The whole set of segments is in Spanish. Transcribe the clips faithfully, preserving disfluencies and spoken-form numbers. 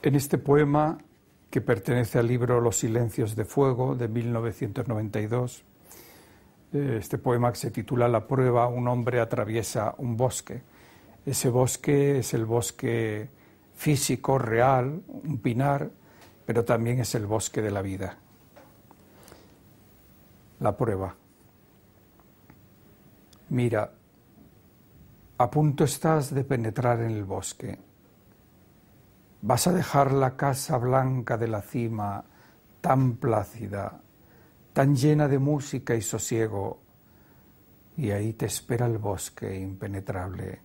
En este poema, que pertenece al libro Los silencios de fuego, de mil novecientos noventa y dos, este poema que se titula La prueba, un hombre atraviesa un bosque. Ese bosque es el bosque físico, real, un pinar, pero también es el bosque de la vida. La prueba. Mira, a punto estás de penetrar en el bosque. Vas a dejar la casa blanca de la cima, tan plácida, tan llena de música y sosiego, y ahí te espera el bosque impenetrable.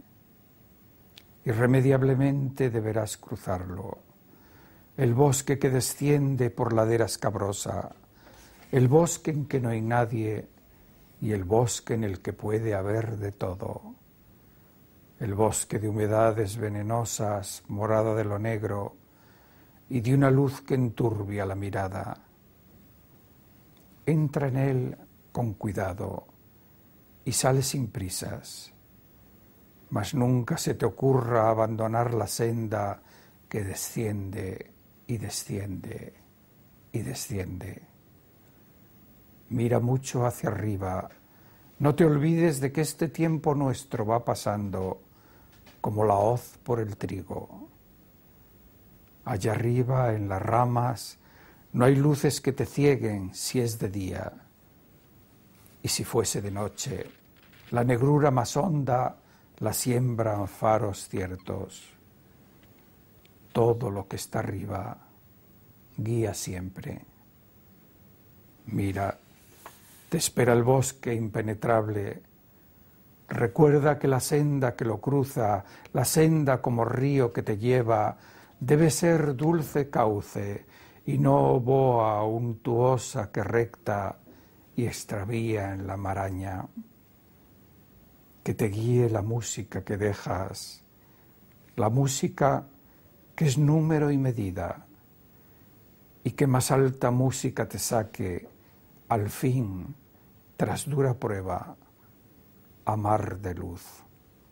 Irremediablemente deberás cruzarlo. El bosque que desciende por ladera escabrosa, el bosque en que no hay nadie y el bosque en el que puede haber de todo. El bosque de humedades venenosas, morada de lo negro y de una luz que enturbia la mirada. Entra en él con cuidado y sale sin prisas, mas nunca se te ocurra abandonar la senda que desciende y desciende y desciende. Mira mucho hacia arriba, no te olvides de que este tiempo nuestro va pasando como la hoz por el trigo. Allá arriba, en las ramas, no hay luces que te cieguen si es de día. Y si fuese de noche, la negrura más honda la siembran faros ciertos. Todo lo que está arriba guía siempre. Mira, te espera el bosque impenetrable. Recuerda que la senda que lo cruza, la senda como río que te lleva, debe ser dulce cauce y no boa untuosa que recta y extravía en la maraña. Que te guíe la música que dejas, la música que es número y medida, y que más alta música te saque, al fin, tras dura prueba, a mar de luz.